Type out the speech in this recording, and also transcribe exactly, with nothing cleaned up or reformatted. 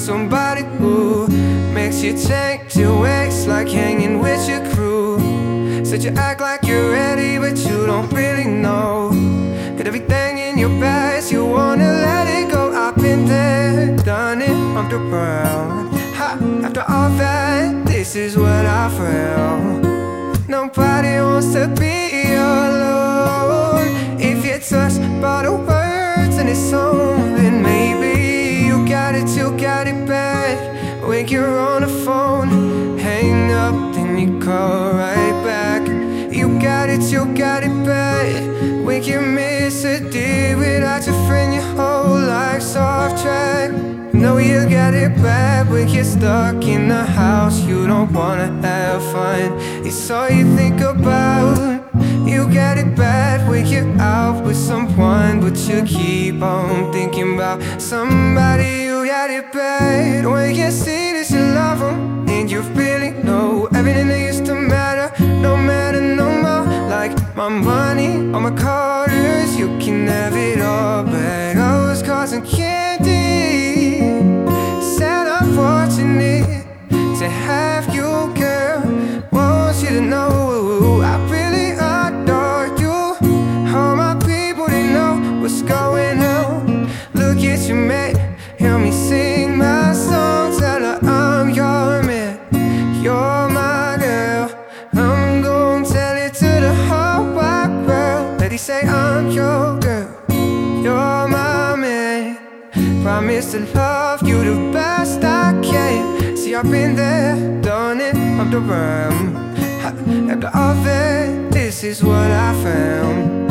somebody who makes you change your ways, like hanging with your crew. Said you act like you're ready, but you don't really know. Got everything in your past, you wanna let it go. I've been there, done it, bumped around. Ha, after all that, this is what I found. Nobody wants to be alone. If you're touched by the words in this song, then maybe you got it, you got it bad. When you're on the phone, hang up, then you call right back. You got it, you got it bad. When you miss a day without your friend, your whole life's off track. Know you got it bad when you're stuck in the house, you don't wanna have fun, it's all you think about. You got it bad when you're out with someone, but you keep on thinking about somebody. You got it bad when you see that you love them, and you really know everything that used to matter don't matter no more. Like my money or my cars, you can have it all, but I was causing candy. Sad I'm fortunate to have you, girl. Want you to know I really adore you. All my people, they know what's going on. Look at you, man, hear me sing my song. Tell her I'm your man, you're my girl. I'm gonna tell it to the whole wide world. Let me say I'm your girl, you're my man. Promise to love you the best I can. See, I've been there, done it, up the rim. After all that, this is what I found.